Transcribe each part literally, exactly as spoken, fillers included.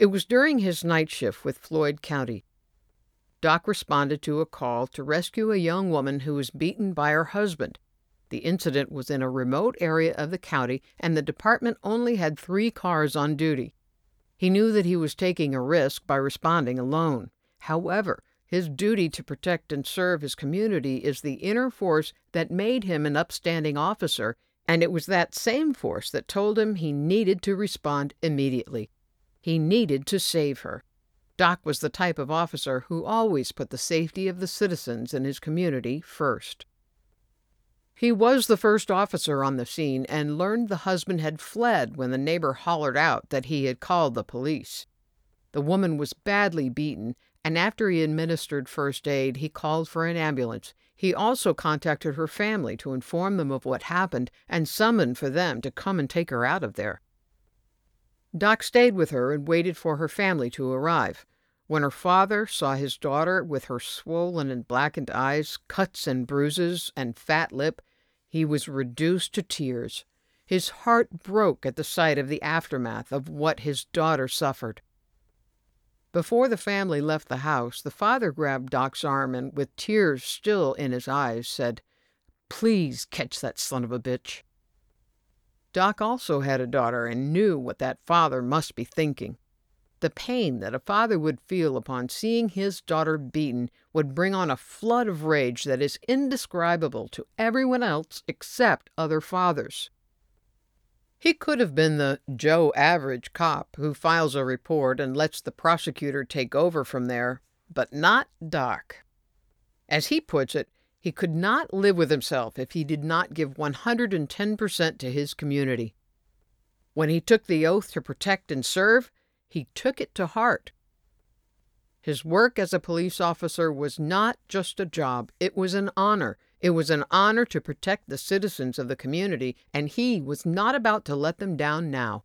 It was during his night shift with Floyd County. Doc responded to a call to rescue a young woman who was beaten by her husband. The incident was in a remote area of the county, and the department only had three cars on duty. He knew that he was taking a risk by responding alone. However, his duty to protect and serve his community is the inner force that made him an upstanding officer, and it was that same force that told him he needed to respond immediately. He needed to save her. Doc was the type of officer who always put the safety of the citizens in his community first. He was the first officer on the scene and learned the husband had fled when the neighbor hollered out that he had called the police. The woman was badly beaten, and after he administered first aid, he called for an ambulance. He also contacted her family to inform them of what happened and summoned for them to come and take her out of there. Doc stayed with her and waited for her family to arrive. When her father saw his daughter with her swollen and blackened eyes, cuts and bruises, and fat lip, he was reduced to tears. His heart broke at the sight of the aftermath of what his daughter suffered. Before the family left the house, the father grabbed Doc's arm and, with tears still in his eyes, said, "Please catch that son of a bitch." Doc also had a daughter and knew what that father must be thinking. The pain that a father would feel upon seeing his daughter beaten would bring on a flood of rage that is indescribable to everyone else except other fathers. He could have been the Joe Average cop who files a report and lets the prosecutor take over from there, but not Doc. As he puts it, he could not live with himself if he did not give one hundred ten percent to his community. When he took the oath to protect and serve, he took it to heart. His work as a police officer was not just a job, it was an honor. It was an honor to protect the citizens of the community, and he was not about to let them down now.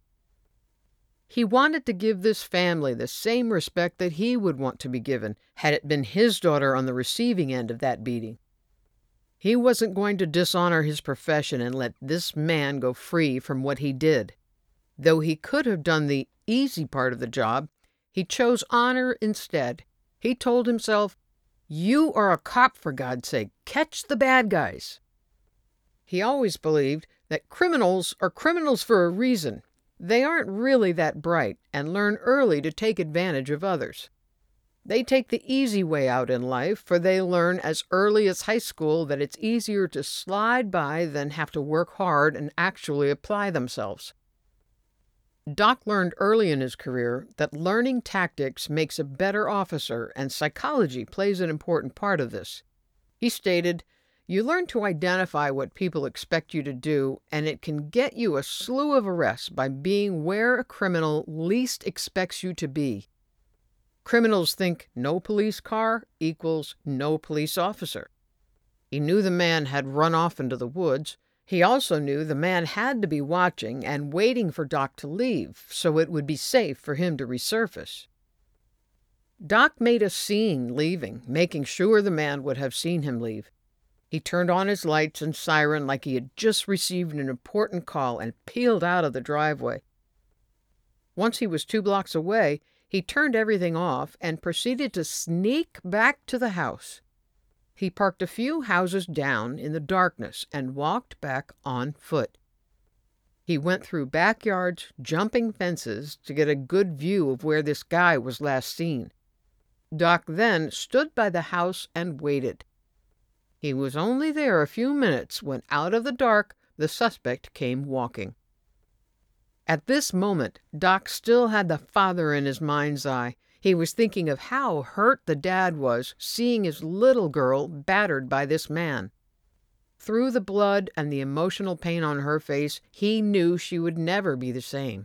He wanted to give this family the same respect that he would want to be given, had it been his daughter on the receiving end of that beating. He wasn't going to dishonor his profession and let this man go free from what he did. Though he could have done the easy part of the job, he chose honor instead. He told himself, "You are a cop, for God's sake. Catch the bad guys." He always believed that criminals are criminals for a reason. They aren't really that bright and learn early to take advantage of others. They take the easy way out in life, for they learn as early as high school that it's easier to slide by than have to work hard and actually apply themselves. Doc learned early in his career that learning tactics makes a better officer, and psychology plays an important part of this. He stated, "You learn to identify what people expect you to do, and it can get you a slew of arrests by being where a criminal least expects you to be." Criminals think no police car equals no police officer. He knew the man had run off into the woods. He also knew the man had to be watching and waiting for Doc to leave, so it would be safe for him to resurface. Doc made a scene leaving, making sure the man would have seen him leave. He turned on his lights and siren like he had just received an important call and peeled out of the driveway. Once he was two blocks away, he turned everything off and proceeded to sneak back to the house. He parked a few houses down in the darkness and walked back on foot. He went through backyards, jumping fences to get a good view of where this guy was last seen. Doc then stood by the house and waited. He was only there a few minutes when out of the dark the suspect came walking. At this moment, Doc still had the father in his mind's eye. He was thinking of how hurt the dad was seeing his little girl battered by this man. Through the blood and the emotional pain on her face, he knew she would never be the same.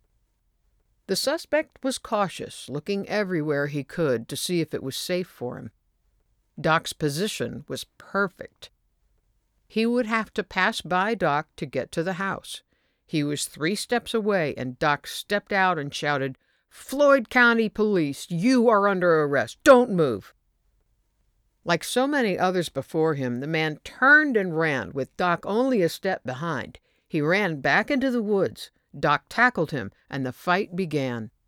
The suspect was cautious, looking everywhere he could to see if it was safe for him. Doc's position was perfect. He would have to pass by Doc to get to the house. He was three steps away, and Doc stepped out and shouted, "Floyd County Police, you are under arrest. Don't move." Like so many others before him, the man turned and ran, with Doc only a step behind. He ran back into the woods. Doc tackled him, and the fight began.